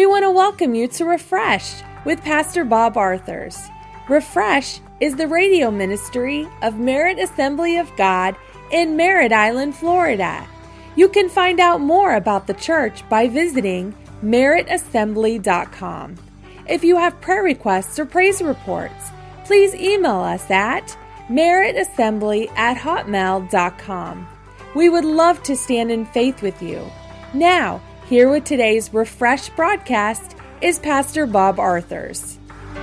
we want to welcome you to Refresh with Pastor Bob Arthurs. Refresh is the radio ministry of Merritt Assembly of God in Merritt Island, Florida. You can find out more about the church by visiting merrittassembly.com. If you have prayer requests or praise reports, please email us at merrittassembly@hotmail.com. We would love to stand in faith with you. Now, here with today's Refresh broadcast is Pastor Bob Arthurs.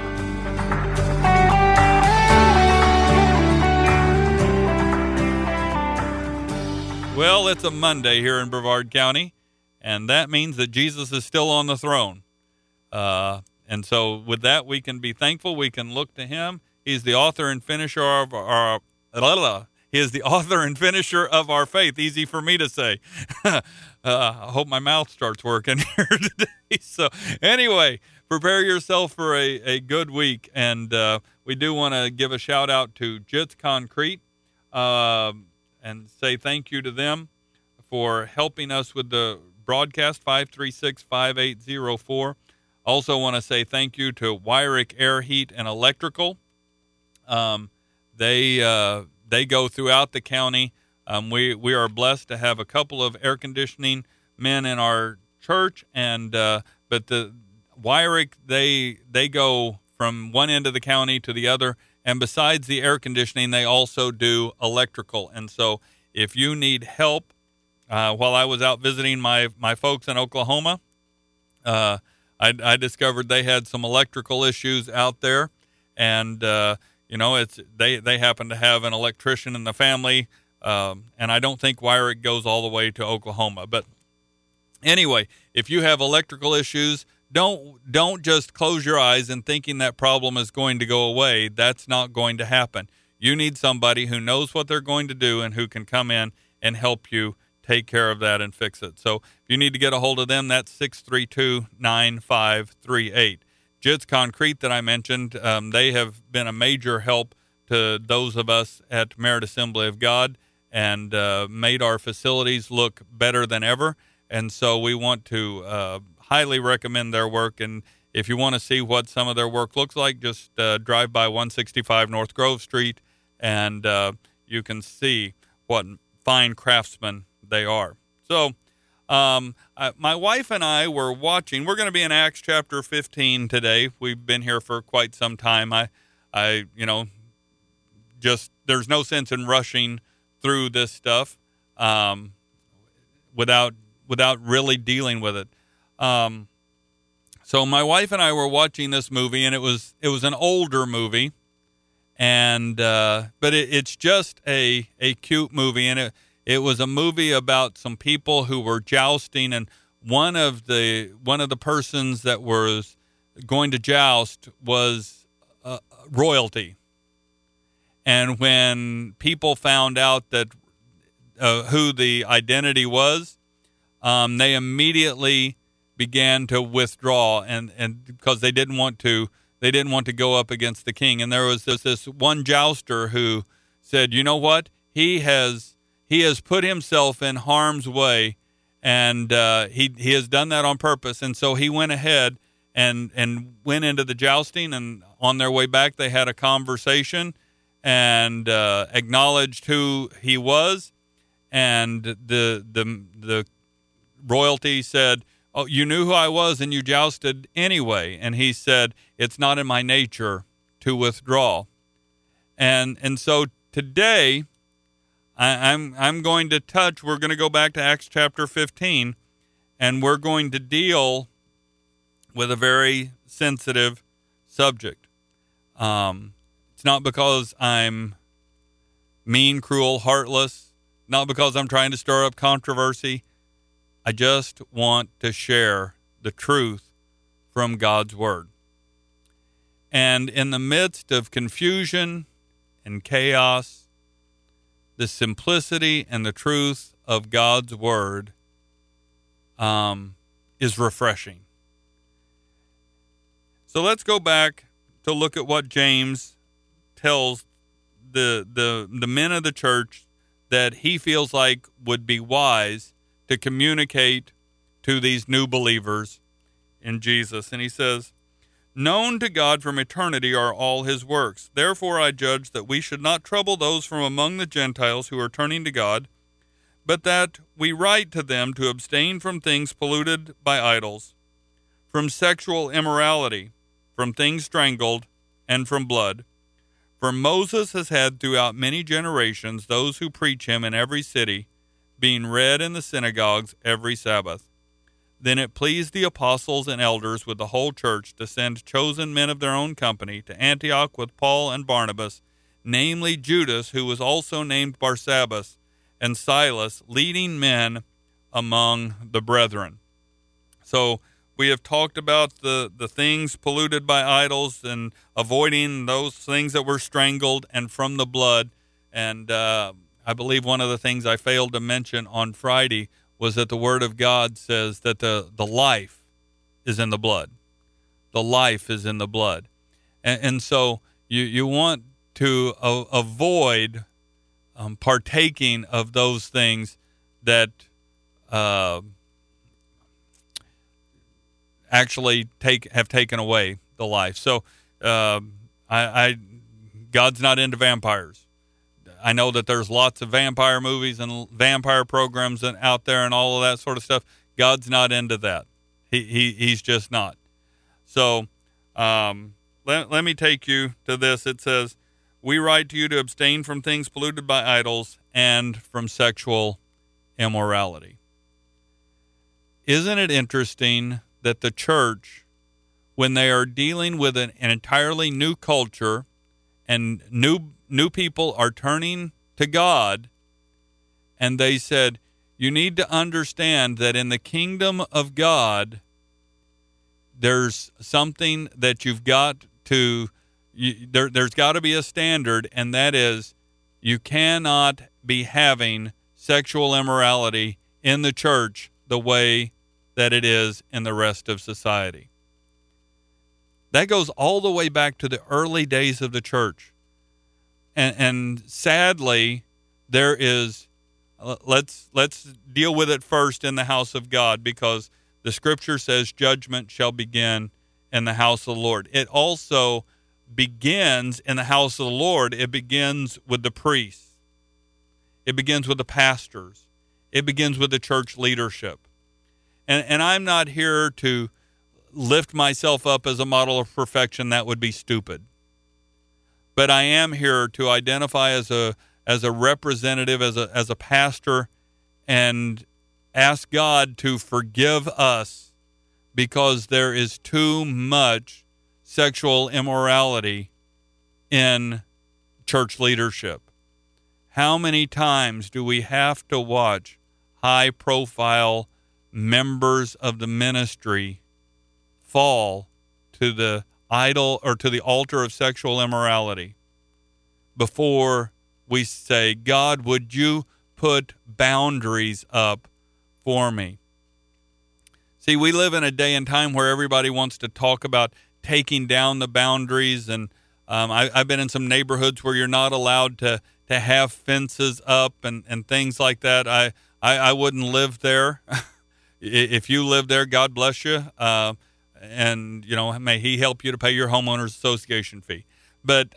Well, it's a Monday here in Brevard County, and that means that Jesus is still on the throne. And so with that, we can be thankful. We can look to him. He's the author and finisher of our faith. Easy for me to say. I hope my mouth starts working here today. So anyway, prepare yourself for a good week. And we do want to give a shout out to Jits Concrete and say thank you to them for helping us with the broadcast, 536-5804. Also want to say thank you to Wyrick Air Heat and Electrical. They go throughout the county. We are blessed to have a couple of air conditioning men in our church, and but the Wyrick they go from one end of the county to the other. And besides the air conditioning, they also do electrical. And so if you need help, while I was out visiting my folks in Oklahoma, I discovered they had some electrical issues out there. And, they happen to have an electrician in the family. And I don't think Wyrick goes all the way to Oklahoma. But anyway, if you have electrical issues, don't just close your eyes and thinking that problem is going to go away. That's not going to happen. You need somebody who knows what they're going to do and who can come in and help you take care of that and fix it. So if you need to get a hold of them, that's 632-9538. Jits Concrete that I mentioned, they have been a major help to those of us at Merritt Assembly of God and made our facilities look better than ever. And so we want to highly recommend their work. And if you want to see what some of their work looks like, just drive by 165 North Grove Street, and you can see what fine craftsmen they are. So my wife and I were watching. We're going to be in Acts chapter 15 today. We've been here for quite some time. There's no sense in rushing through this stuff without really dealing with it. So my wife and I were watching this movie, and it was an older movie, and but it's just a cute movie, and it was a movie about some people who were jousting, and one of the persons that was going to joust was royalty. And when people found out that who the identity was, they immediately began to withdraw, and because they didn't want to go up against the king. And there was this one jouster who said, "You know what? He has put himself in harm's way, and he has done that on purpose." And so he went ahead and went into the jousting, and on their way back they had a conversation and acknowledged who he was, and the royalty said, "Oh, you knew who I was and you jousted anyway." And he said, "It's not in my nature to withdraw." And so today I'm going to we're going to go back to Acts chapter 15, and we're going to deal with a very sensitive subject. It's not because I'm mean, cruel, heartless, not because I'm trying to stir up controversy. I just want to share the truth from God's Word. And in the midst of confusion and chaos, the simplicity and the truth of God's Word is refreshing. So let's go back to look at what James tells the men of the church that he feels like would be wise to communicate to these new believers in Jesus. And he says, known to God from eternity are all his works. Therefore I judge that we should not trouble those from among the Gentiles who are turning to God, but that we write to them to abstain from things polluted by idols, from sexual immorality, from things strangled, and from blood. For Moses has had throughout many generations those who preach him in every city, being read in the synagogues every Sabbath. Then it pleased the apostles and elders with the whole church to send chosen men of their own company to Antioch with Paul and Barnabas, namely Judas, who was also named Barsabbas, and Silas, leading men among the brethren. So we have talked about the things polluted by idols and avoiding those things that were strangled and from the blood. And I believe one of the things I failed to mention on Friday was that the Word of God says that the life is in the blood. The life is in the blood. And so you want to avoid partaking of those things that actually have taken away the life. So God's not into vampires. I know that there's lots of vampire movies and vampire programs out there and all of that sort of stuff. God's not into that. He's just not. So let me take you to this. It says, we write to you to abstain from things polluted by idols and from sexual immorality. Isn't it interesting that the church, when they are dealing with an entirely new culture and new people are turning to God, and they said, you need to understand that in the kingdom of God, there's something that you've got to, there's got to be a standard, and that is you cannot be having sexual immorality in the church the way that it is in the rest of society. That goes all the way back to the early days of the church. And sadly, there is, let's deal with it first in the house of God, because the scripture says judgment shall begin in the house of the Lord. It also begins in the house of the Lord. It begins with the priests. It begins with the pastors. It begins with the church leadership. And I'm not here to lift myself up as a model of perfection. That would be stupid. But I am here to identify as a representative, as a pastor, and ask God to forgive us because there is too much sexual immorality in church leadership. How many times do we have to watch high-profile members of the ministry fall to the idol or to the altar of sexual immorality before we say, God, would you put boundaries up for me? See, we live in a day and time where everybody wants to talk about taking down the boundaries, and I've been in some neighborhoods where you're not allowed to have fences up and things like that. I wouldn't live there. If you live there, God bless you. And, may he help you to pay your homeowners association fee. But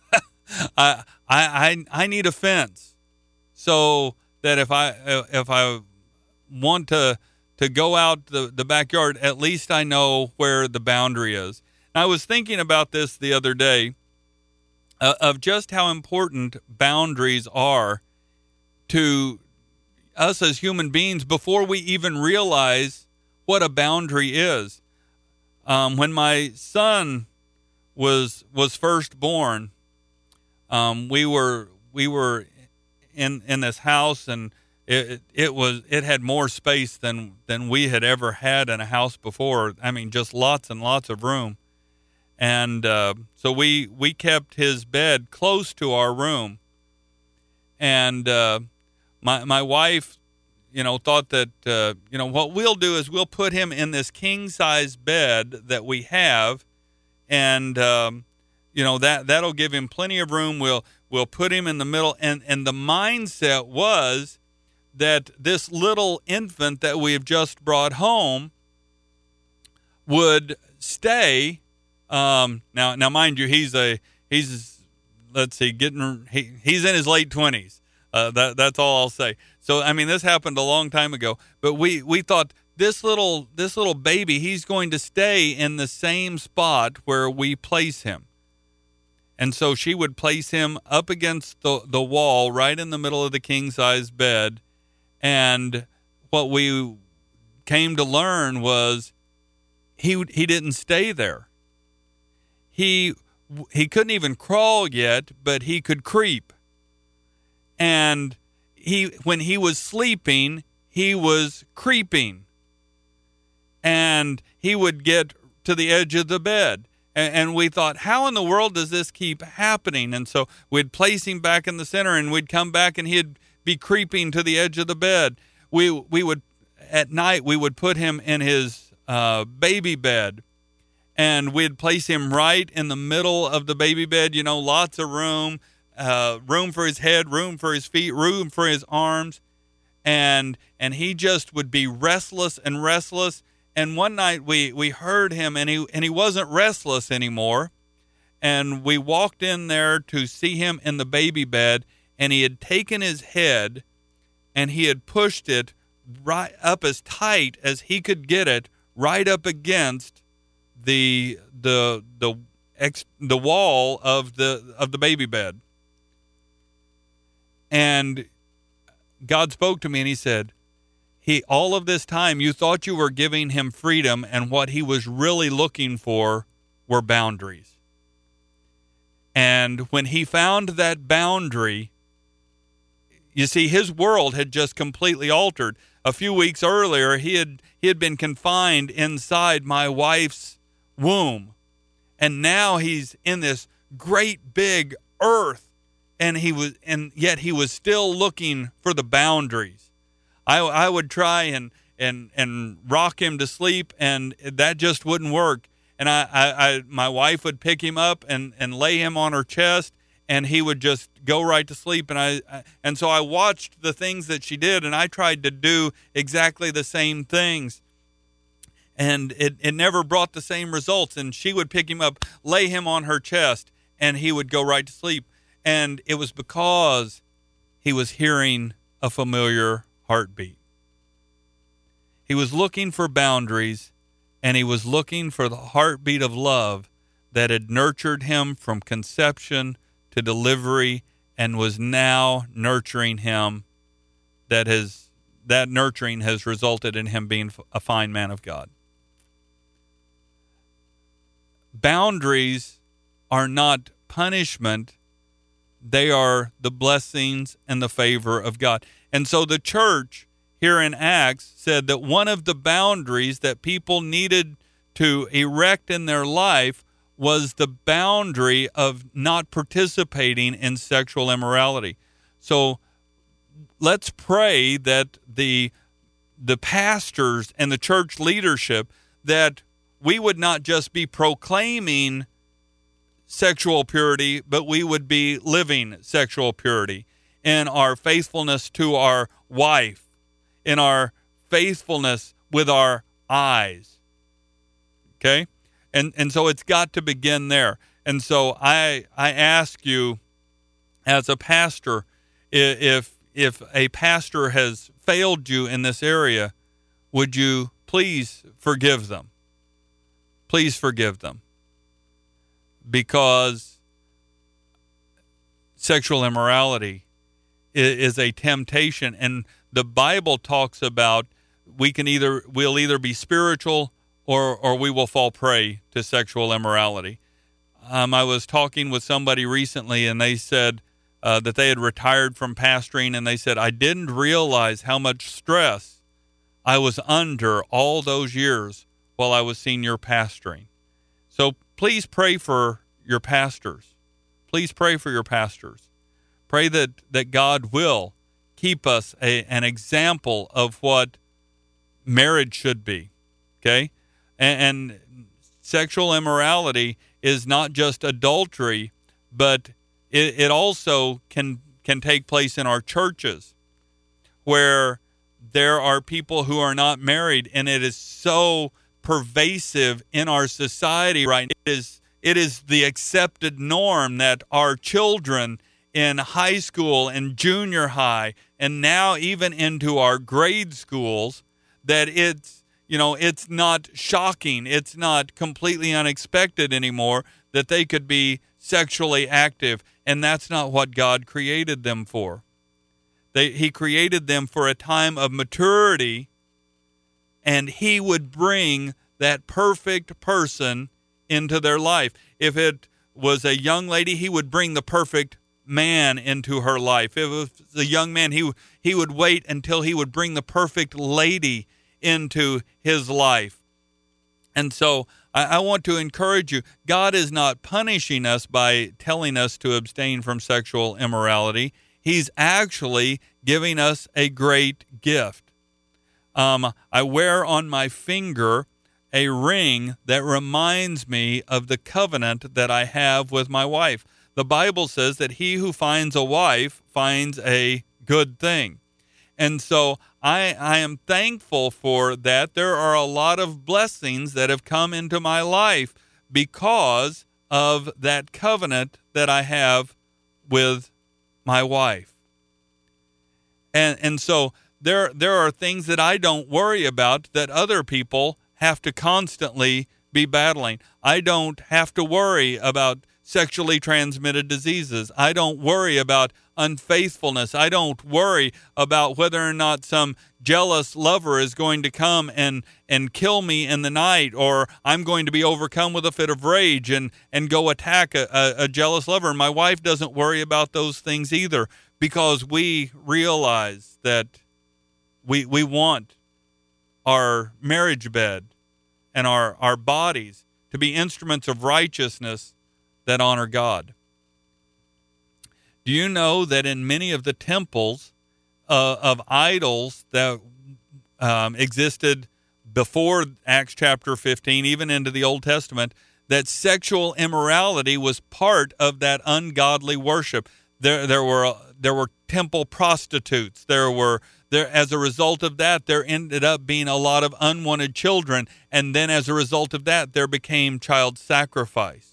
I need a fence so that if I want to go out the backyard, at least I know where the boundary is. I was thinking about this the other day of just how important boundaries are to us as human beings before we even realize what a boundary is. When my son was first born, we were in this house, and it had more space than we had ever had in a house before. I mean, just lots and lots of room. And so we kept his bed close to our room. And my wife, thought that, what we'll do is we'll put him in this king-size bed that we have, and, that'll give him plenty of room. We'll put him in the middle. And the mindset was that this little infant that we have just brought home would stay. Now, mind you, he's let's see, he's in his late 20s. That's all I'll say. So, I mean, this happened a long time ago, but we thought this little baby, he's going to stay in the same spot where we place him. And so she would place him up against the wall right in the middle of the king-size bed. And what we came to learn was he didn't stay there. He couldn't even crawl yet, but he could creep. And when he was sleeping, he was creeping. And he would get to the edge of the bed. And we thought, how in the world does this keep happening? And so we'd place him back in the center, and we'd come back, and he'd be creeping to the edge of the bed. We would, at night, we would put him in his baby bed, and we'd place him right in the middle of the baby bed. You know, lots of room, room for his head, room for his feet, room for his arms, and he just would be restless and restless. And one night we heard him, and he wasn't restless anymore. And we walked in there to see him in the baby bed, and he had taken his head and he had pushed it right up as tight as he could get it, right up against the wall of the baby bed. And God spoke to me, and he said, all of this time, you thought you were giving him freedom, and what he was really looking for were boundaries. And when he found that boundary, you see, his world had just completely altered. A few weeks earlier, he had been confined inside my wife's womb, and now he's in this great big earth, and yet he was still looking for the boundaries. I would try and rock him to sleep, and that just wouldn't work. And my wife would pick him up and lay him on her chest, and he would just go right to sleep. And so I watched the things that she did, and I tried to do exactly the same things. And it never brought the same results. And she would pick him up, lay him on her chest, and he would go right to sleep. And it was because he was hearing a familiar heartbeat. He was looking for boundaries, and he was looking for the heartbeat of love that had nurtured him from conception to delivery and was now nurturing him. That nurturing has resulted in him being a fine man of God. Boundaries are not punishment. They are the blessings and the favor of God. And so the church here in Acts said that one of the boundaries that people needed to erect in their life was the boundary of not participating in sexual immorality. So let's pray that the pastors and the church leadership, that we would not just be proclaiming sexual purity, but we would be living sexual purity in our faithfulness to our wife, in our faithfulness with our eyes. Okay? And so it's got to begin there. And so I ask you, as a pastor, if a pastor has failed you in this area, would you please forgive them? Please forgive them. Because sexual immorality is a temptation, and the Bible talks about we'll either be spiritual or we will fall prey to sexual immorality. I was talking with somebody recently, and they said that they had retired from pastoring, and they said, I didn't realize how much stress I was under all those years while I was senior pastoring. So please pray for your pastors. Please pray for your pastors. Pray that God will keep us an example of what marriage should be. Okay? And sexual immorality is not just adultery, but it also can take place in our churches, where there are people who are not married, and it is so pervasive in our society right now. It is the accepted norm that our children in high school and junior high, and now even into our grade schools, that it's not shocking. It's not completely unexpected anymore that they could be sexually active. And that's not what God created them for. He created them for a time of maturity, and he would bring that perfect person into their life. If it was a young lady, he would bring the perfect man into her life. If it was a young man, he would wait until he would bring the perfect lady into his life. And so I want to encourage you, God is not punishing us by telling us to abstain from sexual immorality. He's actually giving us a great gift. I wear on my finger a ring that reminds me of the covenant that I have with my wife. The Bible says that he who finds a wife finds a good thing. And so I am thankful for that. There are a lot of blessings that have come into my life because of that covenant that I have with my wife. And so there are things that I don't worry about that other people have to constantly be battling. I don't have to worry about sexually transmitted diseases. I don't worry about unfaithfulness. I don't worry about whether or not some jealous lover is going to come and kill me in the night, or I'm going to be overcome with a fit of rage and go attack a jealous lover. And my wife doesn't worry about those things either, because we realize that we want our marriage bed and our bodies to be instruments of righteousness that honor God. Do you know that in many of the temples of idols that existed before Acts chapter 15, even into the Old Testament, that sexual immorality was part of that ungodly worship? There were temple prostitutes. As a result of that, there ended up being a lot of unwanted children, and then as a result of that, there became child sacrifice.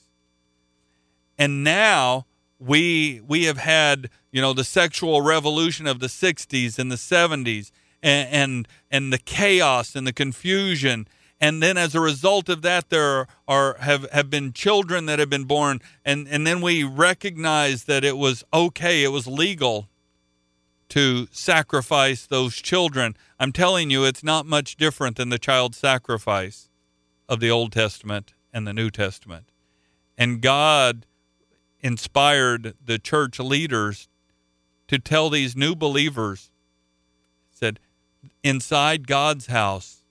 And now we have had, the sexual revolution of the 60s and the 70s, and the chaos and the confusion. And then as a result of that, there have been children that have been born, and then we recognize that it was okay, it was legal to sacrifice those children. I'm telling you, it's not much different than the child sacrifice of the Old Testament and the New Testament. And God inspired the church leaders to tell these new believers, said, inside God's house,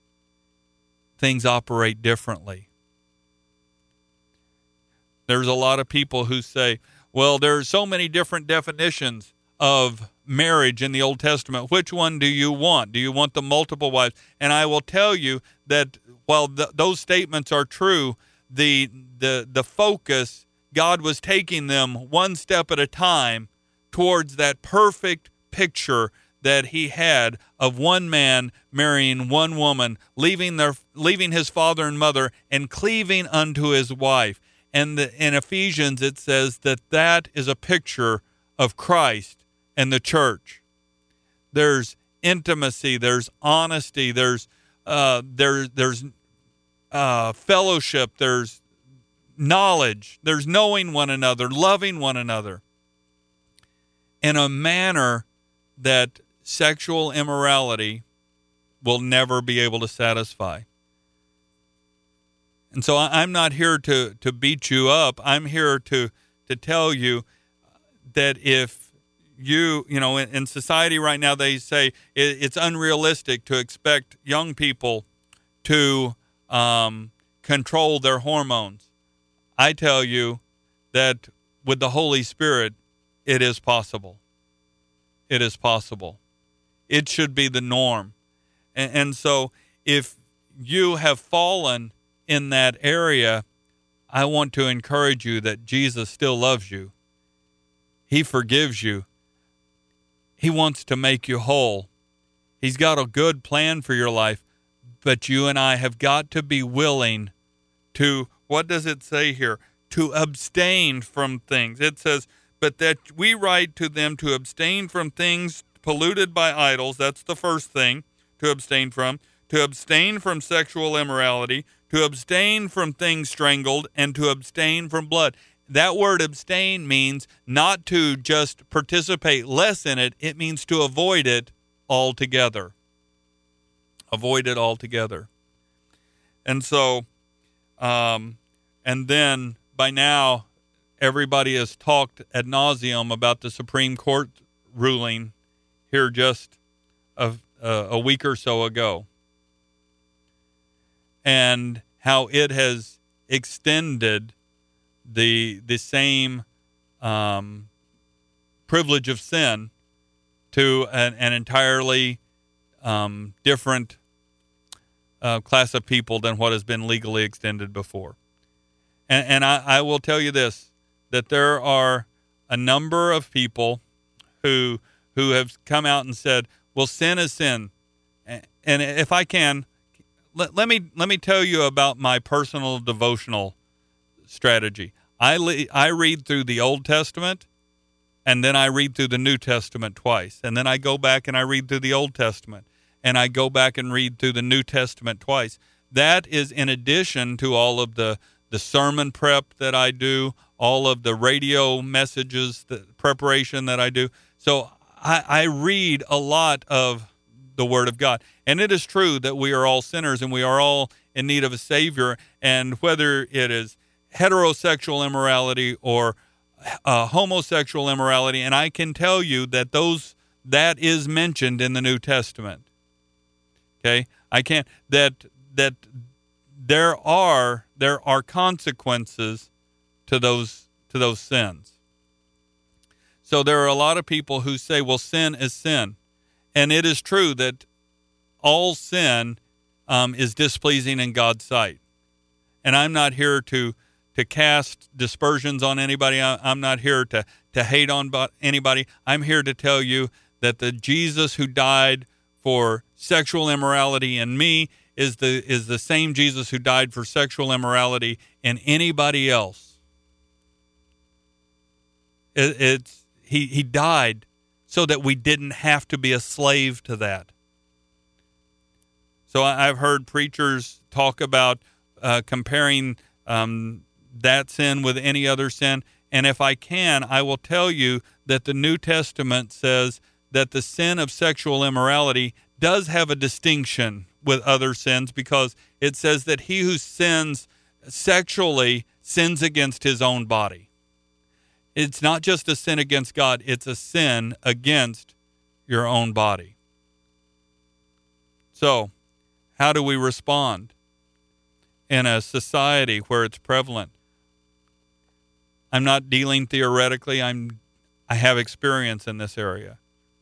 things operate differently. There's a lot of people who say, well, there's so many different definitions of marriage in the Old Testament. Which one do you want? Do you want the multiple wives? And I will tell you that while those statements are true, the focus, God was taking them one step at a time towards that perfect picture that he had of one man marrying one woman, leaving his father and mother and cleaving unto his wife. And in Ephesians it says that is a picture of Christ and the church. There's intimacy, there's honesty, there's fellowship, there's knowledge, there's knowing one another, loving one another in a manner that sexual immorality will never be able to satisfy. And so I'm not here to beat you up. I'm here to tell you that if in society right now, they say it's unrealistic to expect young people to control their hormones. I tell you that with the Holy Spirit, it is possible. It is possible. It should be the norm. And so if you have fallen in that area, I want to encourage you that Jesus still loves you. He forgives you. He wants to make you whole. He's got a good plan for your life. But you and I have got to be willing to, what does it say here? To abstain from things. It says, but that we write to them to abstain from things polluted by idols. That's the first thing to abstain from. To abstain from sexual immorality, to abstain from things strangled, and to abstain from blood. That word abstain means not to just participate less in it. It means to avoid it altogether. Avoid it altogether. And so, and then by now, everybody has talked ad nauseum about the Supreme Court ruling here just a week or so ago, and how it has extended the same privilege of sin to an entirely different class of people than what has been legally extended before. And I will tell you this, that there are a number of people who have come out and said, well, sin is sin. And if I can, let me tell you about my personal devotional strategy. I read through the Old Testament, and then I read through the New Testament twice. And then I go back and I read through the Old Testament, and I go back and read through the New Testament twice. That is in addition to all of the sermon prep that I do, all of the radio messages, the preparation that I do. So I read a lot of the Word of God. And it is true that we are all sinners and we are all in need of a Savior. And whether it is heterosexual immorality or homosexual immorality, and I can tell you that that is mentioned in the New Testament. Okay, I can't that there are consequences to those sins. So there are a lot of people who say, well, sin is sin. And it is true that all sin is displeasing in God's sight. And I'm not here to cast dispersions on anybody. I'm not here to hate on anybody. I'm here to tell you that the Jesus who died for sexual immorality in me is the same Jesus who died for sexual immorality in anybody else. He died so that we didn't have to be a slave to that. So I've heard preachers talk about comparing that sin with any other sin. And if I can, I will tell you that the New Testament says that the sin of sexual immorality does have a distinction with other sins, because it says that he who sins sexually sins against his own body. It's not just a sin against God, it's a sin against your own body. So, how do we respond in a society where it's prevalent? I'm not dealing theoretically. I have experience in this area.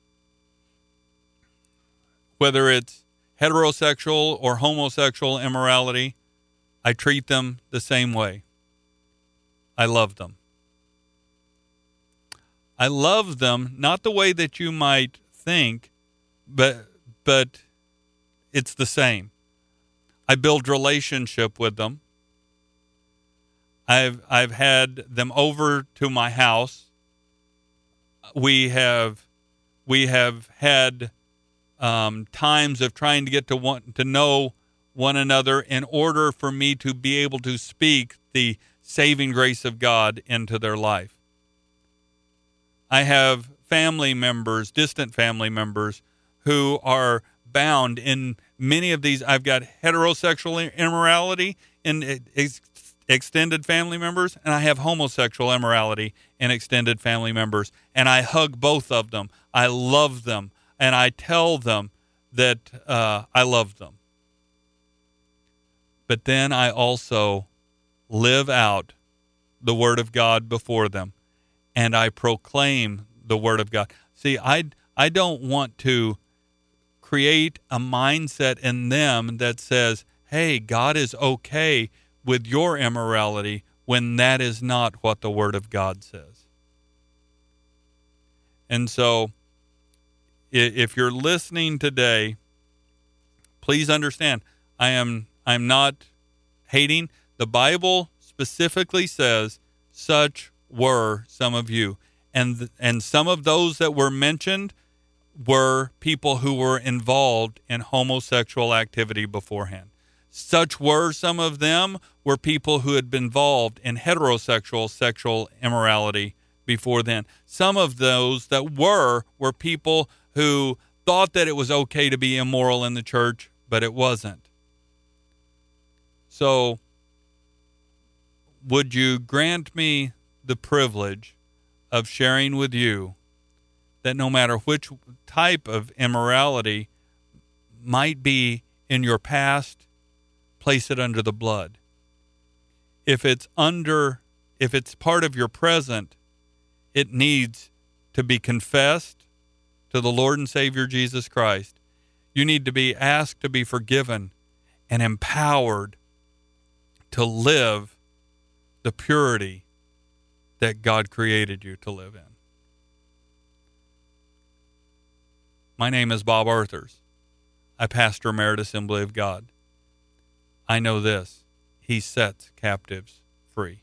Whether it's heterosexual or homosexual immorality, I treat them the same way. I love them. I love them not the way that you might think, but it's the same. I build relationship with them. I've had them over to my house. We have had times of trying to get to know one another in order for me to be able to speak the saving grace of God into their life. I have family members, distant family members, who are bound in many of these. I've got heterosexual immorality in extended family members, and I have homosexual immorality in extended family members. And I hug both of them. I love them. And I tell them that I love them. But then I also live out the Word of God before them, and I proclaim the Word of God. See, I don't want to create a mindset in them that says, hey, God is okay with your immorality, when that is not what the Word of God says. And so, if you're listening today, please understand, I'm not hating. The Bible specifically says, such were some of you. And some of those that were mentioned were people who were involved in homosexual activity beforehand. Such were some of them were people who had been involved in heterosexual sexual immorality before then. Some of those that were people who thought that it was okay to be immoral in the church, but it wasn't. So, would you grant me the privilege of sharing with you that no matter which type of immorality might be in your past, place it under the blood. If it's part of your present, it needs to be confessed to the Lord and Savior Jesus Christ. You need to be asked to be forgiven and empowered to live the purity that God created you to live in. My name is Bob Arthurs. I pastor Merit Assembly of God. I know this. He sets captives free.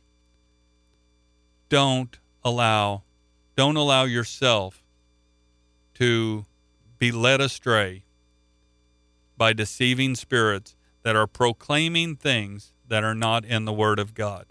Don't allow yourself to be led astray by deceiving spirits that are proclaiming things that are not in the Word of God.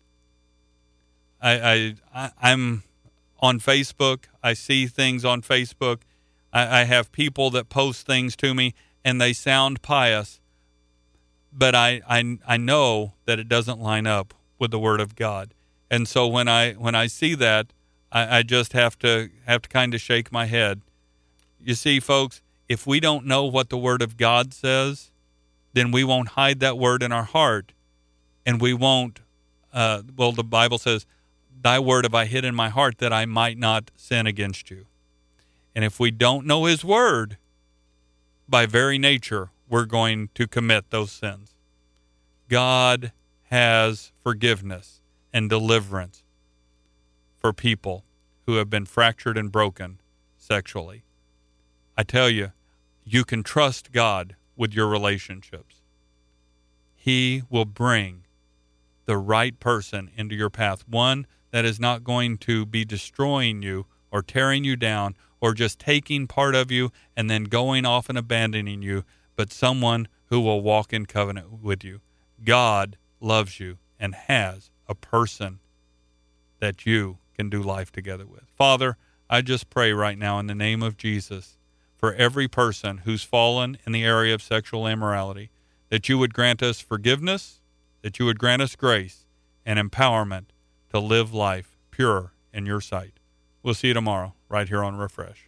I'm on Facebook. I see things on Facebook. I have people that post things to me, and they sound pious, but I know that it doesn't line up with the Word of God. And so when I see that, I just have to kind of shake my head. You see, folks, if we don't know what the Word of God says, then we won't hide that Word in our heart, and we won't. The Bible says, "Thy word have I hid in my heart that I might not sin against you." And if we don't know His Word, by very nature, we're going to commit those sins. God has forgiveness and deliverance for people who have been fractured and broken sexually. I tell you, you can trust God with your relationships. He will bring the right person into your path, one that is not going to be destroying you or tearing you down or just taking part of you and then going off and abandoning you, but someone who will walk in covenant with you. God loves you and has a person that you can do life together with. Father, I just pray right now in the name of Jesus for every person who's fallen in the area of sexual immorality, that you would grant us forgiveness, that you would grant us grace and empowerment to live life pure in your sight. We'll see you tomorrow right here on Refresh.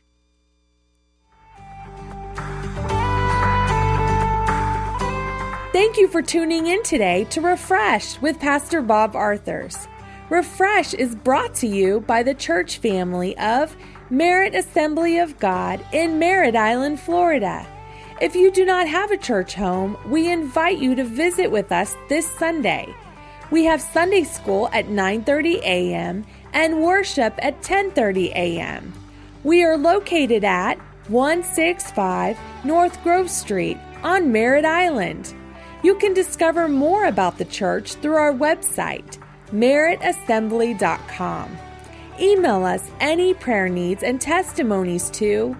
Thank you for tuning in today to Refresh with Pastor Bob Arthurs. Refresh is brought to you by the church family of Merit Assembly of God in Merritt Island, Florida. If you do not have a church home, we invite you to visit with us this Sunday. We have Sunday school at 9:30 a.m. and worship at 10:30 a.m. We are located at 165 North Grove Street on Merritt Island. You can discover more about the church through our website, meritassembly.com. Email us any prayer needs and testimonies to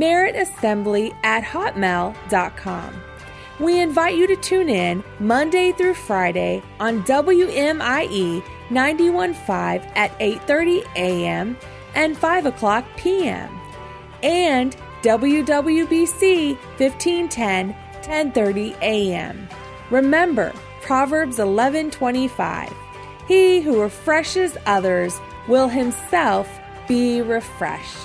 meritassembly@hotmail.com. We invite you to tune in Monday through Friday on WMIE 91.5 at 8:30 a.m. and 5 o'clock p.m. and WWBC 1510, 10:30 a.m. Remember Proverbs 11:25. He who refreshes others will himself be refreshed.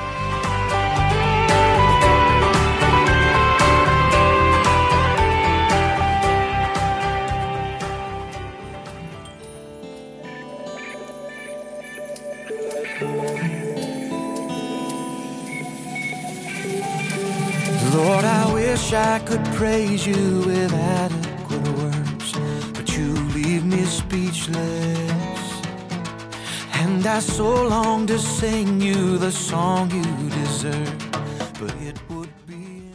Lord, I wish I could praise you with adequate words, but you leave me speechless. And I so long to sing you the song you deserve.